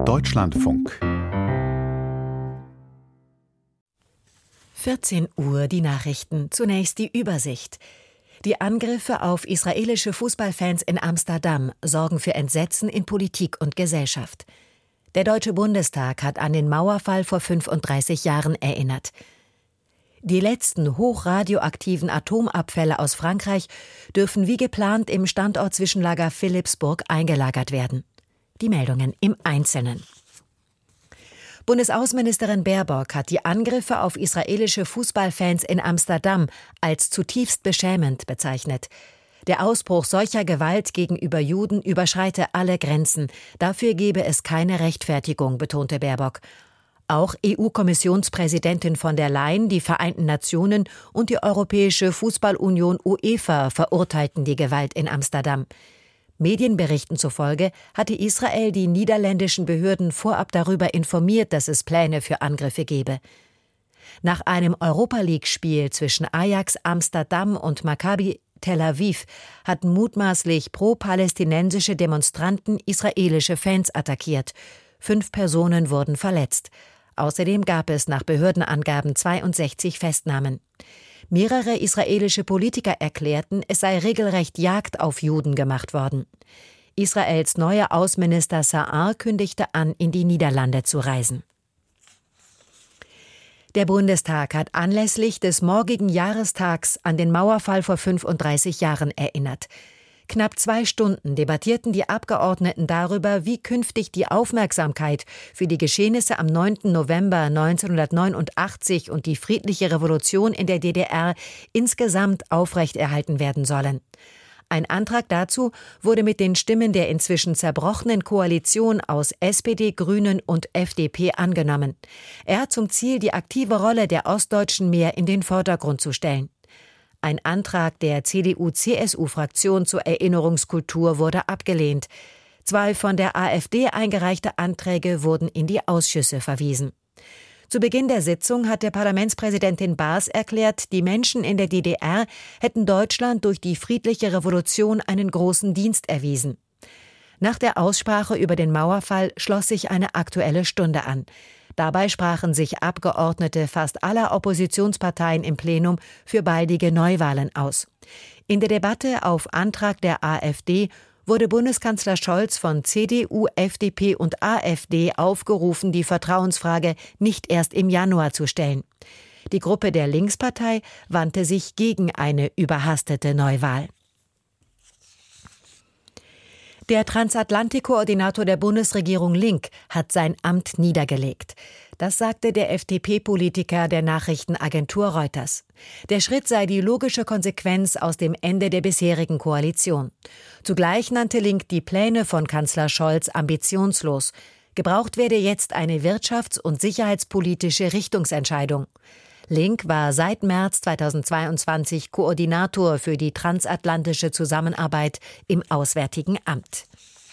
Deutschlandfunk. 14 Uhr die Nachrichten. Zunächst die Übersicht. Die Angriffe auf israelische Fußballfans in Amsterdam sorgen für Entsetzen in Politik und Gesellschaft. Der Deutsche Bundestag hat an den Mauerfall vor 35 Jahren erinnert. Die letzten hochradioaktiven Atomabfälle aus Frankreich dürfen wie geplant im Standortzwischenlager Philippsburg eingelagert werden. Die Meldungen im Einzelnen. Bundesaußenministerin Baerbock hat die Angriffe auf israelische Fußballfans in Amsterdam als zutiefst beschämend bezeichnet. Der Ausbruch solcher Gewalt gegenüber Juden überschreite alle Grenzen. Dafür gebe es keine Rechtfertigung, betonte Baerbock. Auch EU-Kommissionspräsidentin von der Leyen, die Vereinten Nationen und die Europäische Fußballunion UEFA verurteilten die Gewalt in Amsterdam. Medienberichten zufolge hatte Israel die niederländischen Behörden vorab darüber informiert, dass es Pläne für Angriffe gebe. Nach einem Europa-League-Spiel zwischen Ajax Amsterdam und Maccabi Tel Aviv hatten mutmaßlich pro-palästinensische Demonstranten israelische Fans attackiert. 5 Personen wurden verletzt. Außerdem gab es nach Behördenangaben 62 Festnahmen. Mehrere israelische Politiker erklärten, es sei regelrecht Jagd auf Juden gemacht worden. Israels neuer Außenminister Sa'ar kündigte an, in die Niederlande zu reisen. Der Bundestag hat anlässlich des morgigen Jahrestags an den Mauerfall vor 35 Jahren erinnert. Knapp 2 Stunden debattierten die Abgeordneten darüber, wie künftig die Aufmerksamkeit für die Geschehnisse am 9. November 1989 und die friedliche Revolution in der DDR insgesamt aufrechterhalten werden sollen. Ein Antrag dazu wurde mit den Stimmen der inzwischen zerbrochenen Koalition aus SPD, Grünen und FDP angenommen. Er hat zum Ziel, die aktive Rolle der Ostdeutschen mehr in den Vordergrund zu stellen. Ein Antrag der CDU-CSU-Fraktion zur Erinnerungskultur wurde abgelehnt. 2 von der AfD eingereichte Anträge wurden in die Ausschüsse verwiesen. Zu Beginn der Sitzung hat der Parlamentspräsidentin Baas erklärt, die Menschen in der DDR hätten Deutschland durch die friedliche Revolution einen großen Dienst erwiesen. Nach der Aussprache über den Mauerfall schloss sich eine Aktuelle Stunde an. Dabei sprachen sich Abgeordnete fast aller Oppositionsparteien im Plenum für baldige Neuwahlen aus. In der Debatte auf Antrag der AfD wurde Bundeskanzler Scholz von CDU, FDP und AfD aufgerufen, die Vertrauensfrage nicht erst im Januar zu stellen. Die Gruppe der Linkspartei wandte sich gegen eine überhastete Neuwahl. Der Transatlantik-Koordinator der Bundesregierung Link hat sein Amt niedergelegt. Das sagte der FDP-Politiker der Nachrichtenagentur Reuters. Der Schritt sei die logische Konsequenz aus dem Ende der bisherigen Koalition. Zugleich nannte Link die Pläne von Kanzler Scholz ambitionslos. Gebraucht werde jetzt eine wirtschafts- und sicherheitspolitische Richtungsentscheidung. Link war seit März 2022 Koordinator für die transatlantische Zusammenarbeit im Auswärtigen Amt.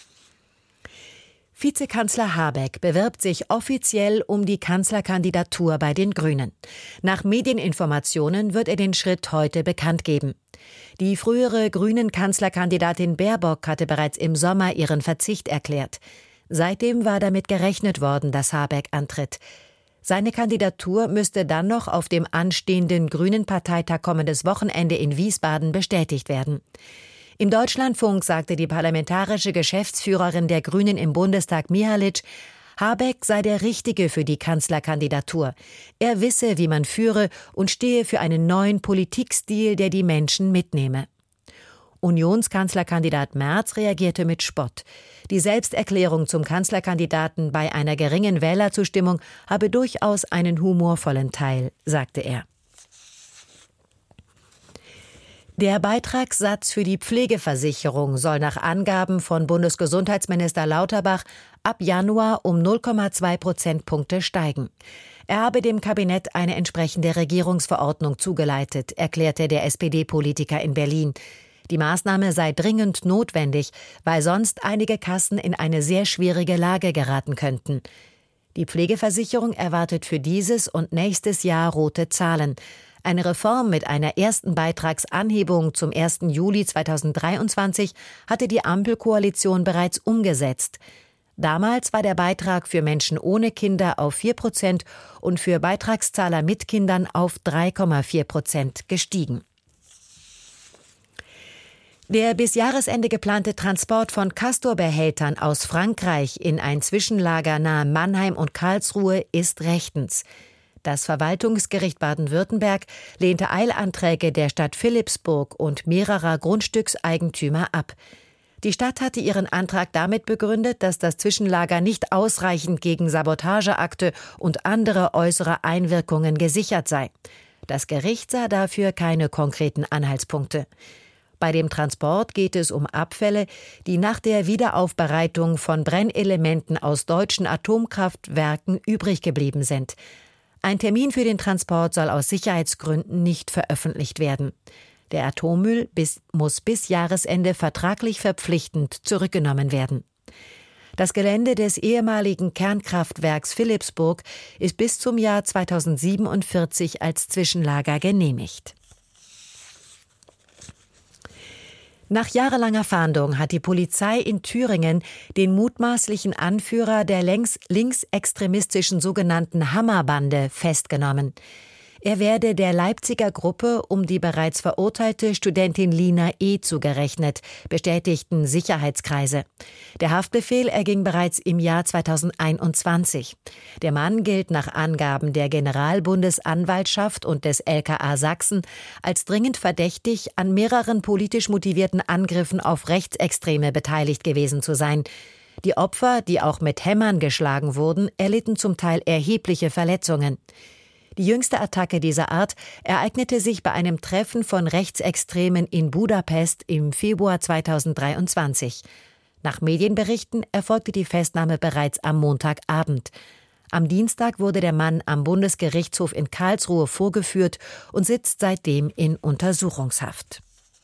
Vizekanzler Habeck bewirbt sich offiziell um die Kanzlerkandidatur bei den Grünen. Nach Medieninformationen wird er den Schritt heute bekannt geben. Die frühere Grünen-Kanzlerkandidatin Baerbock hatte bereits im Sommer ihren Verzicht erklärt. Seitdem war damit gerechnet worden, dass Habeck antritt. Seine Kandidatur müsste dann noch auf dem anstehenden Grünen-Parteitag kommendes Wochenende in Wiesbaden bestätigt werden. Im Deutschlandfunk sagte die parlamentarische Geschäftsführerin der Grünen im Bundestag Mihalic, Habeck sei der Richtige für die Kanzlerkandidatur. Er wisse, wie man führe und stehe für einen neuen Politikstil, der die Menschen mitnehme. Unionskanzlerkandidat Merz reagierte mit Spott. Die Selbsterklärung zum Kanzlerkandidaten bei einer geringen Wählerzustimmung habe durchaus einen humorvollen Teil, sagte er. Der Beitragssatz für die Pflegeversicherung soll nach Angaben von Bundesgesundheitsminister Lauterbach ab Januar um 0,2 Prozentpunkte steigen. Er habe dem Kabinett eine entsprechende Regierungsverordnung zugeleitet, erklärte der SPD-Politiker in Berlin. Die Maßnahme sei dringend notwendig, weil sonst einige Kassen in eine sehr schwierige Lage geraten könnten. Die Pflegeversicherung erwartet für dieses und nächstes Jahr rote Zahlen. Eine Reform mit einer ersten Beitragsanhebung zum 1. Juli 2023 hatte die Ampelkoalition bereits umgesetzt. Damals war der Beitrag für Menschen ohne Kinder auf 4% und für Beitragszahler mit Kindern auf 3,4% gestiegen. Der bis Jahresende geplante Transport von Castor-Behältern aus Frankreich in ein Zwischenlager nahe Mannheim und Karlsruhe ist rechtens. Das Verwaltungsgericht Baden-Württemberg lehnte Eilanträge der Stadt Philippsburg und mehrerer Grundstückseigentümer ab. Die Stadt hatte ihren Antrag damit begründet, dass das Zwischenlager nicht ausreichend gegen Sabotageakte und andere äußere Einwirkungen gesichert sei. Das Gericht sah dafür keine konkreten Anhaltspunkte. Bei dem Transport geht es um Abfälle, die nach der Wiederaufbereitung von Brennelementen aus deutschen Atomkraftwerken übrig geblieben sind. Ein Termin für den Transport soll aus Sicherheitsgründen nicht veröffentlicht werden. Der Atommüll muss bis Jahresende vertraglich verpflichtend zurückgenommen werden. Das Gelände des ehemaligen Kernkraftwerks Philippsburg ist bis zum Jahr 2047 als Zwischenlager genehmigt. Nach jahrelanger Fahndung hat die Polizei in Thüringen den mutmaßlichen Anführer der linksextremistischen sogenannten Hammerbande festgenommen. Er werde der Leipziger Gruppe um die bereits verurteilte Studentin Lina E. zugerechnet, bestätigten Sicherheitskreise. Der Haftbefehl erging bereits im Jahr 2021. Der Mann gilt nach Angaben der Generalbundesanwaltschaft und des LKA Sachsen als dringend verdächtig, an mehreren politisch motivierten Angriffen auf Rechtsextreme beteiligt gewesen zu sein. Die Opfer, die auch mit Hämmern geschlagen wurden, erlitten zum Teil erhebliche Verletzungen. Die jüngste Attacke dieser Art ereignete sich bei einem Treffen von Rechtsextremen in Budapest im Februar 2023. Nach Medienberichten erfolgte die Festnahme bereits am Montagabend. Am Dienstag wurde der Mann am Bundesgerichtshof in Karlsruhe vorgeführt und sitzt seitdem in Untersuchungshaft.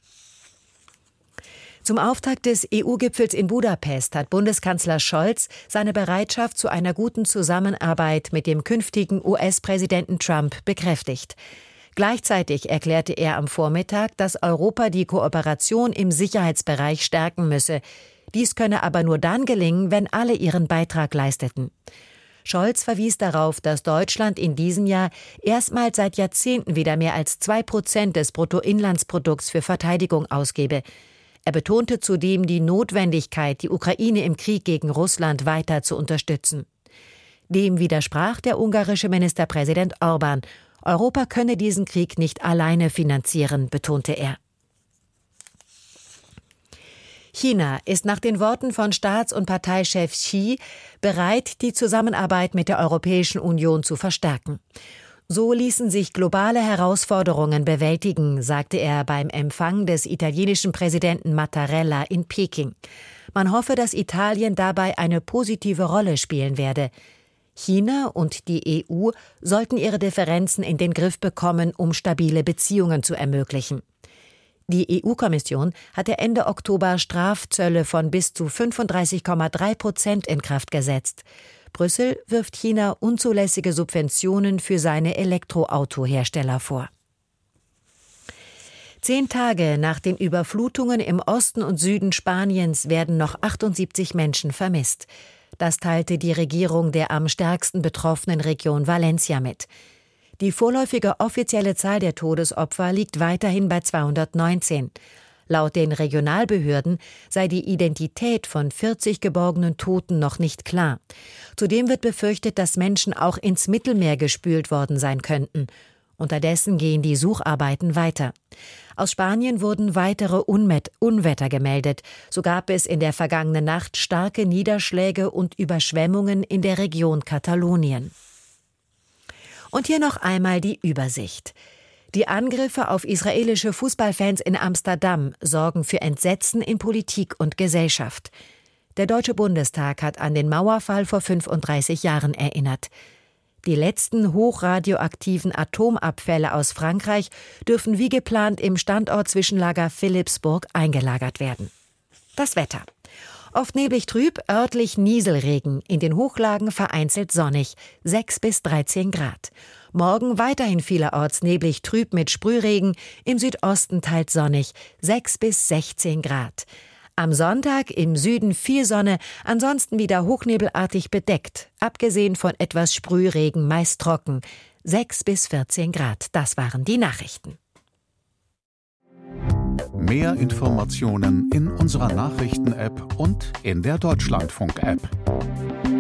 Zum Auftakt des EU-Gipfels in Budapest hat Bundeskanzler Scholz seine Bereitschaft zu einer guten Zusammenarbeit mit dem künftigen US-Präsidenten Trump bekräftigt. Gleichzeitig erklärte er am Vormittag, dass Europa die Kooperation im Sicherheitsbereich stärken müsse. Dies könne aber nur dann gelingen, wenn alle ihren Beitrag leisteten. Scholz verwies darauf, dass Deutschland in diesem Jahr erstmals seit Jahrzehnten wieder mehr als 2% des Bruttoinlandsprodukts für Verteidigung ausgebe. Er betonte zudem die Notwendigkeit, die Ukraine im Krieg gegen Russland weiter zu unterstützen. Dem widersprach der ungarische Ministerpräsident Orbán. Europa könne diesen Krieg nicht alleine finanzieren, betonte er. China ist nach den Worten von Staats- und Parteichef Xi bereit, die Zusammenarbeit mit der Europäischen Union zu verstärken. So ließen sich globale Herausforderungen bewältigen, sagte er beim Empfang des italienischen Präsidenten Mattarella in Peking. Man hoffe, dass Italien dabei eine positive Rolle spielen werde. China und die EU sollten ihre Differenzen in den Griff bekommen, um stabile Beziehungen zu ermöglichen. Die EU-Kommission hatte Ende Oktober Strafzölle von bis zu 35,3% in Kraft gesetzt. Brüssel wirft China unzulässige Subventionen für seine Elektroautohersteller vor. 10 Tage nach den Überflutungen im Osten und Süden Spaniens werden noch 78 Menschen vermisst. Das teilte die Regierung der am stärksten betroffenen Region Valencia mit. Die vorläufige offizielle Zahl der Todesopfer liegt weiterhin bei 219. Laut den Regionalbehörden sei die Identität von 40 geborgenen Toten noch nicht klar. Zudem wird befürchtet, dass Menschen auch ins Mittelmeer gespült worden sein könnten. Unterdessen gehen die Sucharbeiten weiter. Aus Spanien wurden weitere Unwetter gemeldet. So gab es in der vergangenen Nacht starke Niederschläge und Überschwemmungen in der Region Katalonien. Und hier noch einmal die Übersicht. Die Angriffe auf israelische Fußballfans in Amsterdam sorgen für Entsetzen in Politik und Gesellschaft. Der Deutsche Bundestag hat an den Mauerfall vor 35 Jahren erinnert. Die letzten hochradioaktiven Atomabfälle aus Frankreich dürfen wie geplant im Standortzwischenlager Philippsburg eingelagert werden. Das Wetter. Oft neblig trüb, örtlich Nieselregen, in den Hochlagen vereinzelt sonnig, 6 bis 13 Grad. Morgen weiterhin vielerorts neblig trüb mit Sprühregen, im Südosten teils sonnig, 6 bis 16 Grad. Am Sonntag im Süden viel Sonne, ansonsten wieder hochnebelartig bedeckt. Abgesehen von etwas Sprühregen, meist trocken. 6 bis 14 Grad, das waren die Nachrichten. Mehr Informationen in unserer Nachrichten-App und in der Deutschlandfunk-App.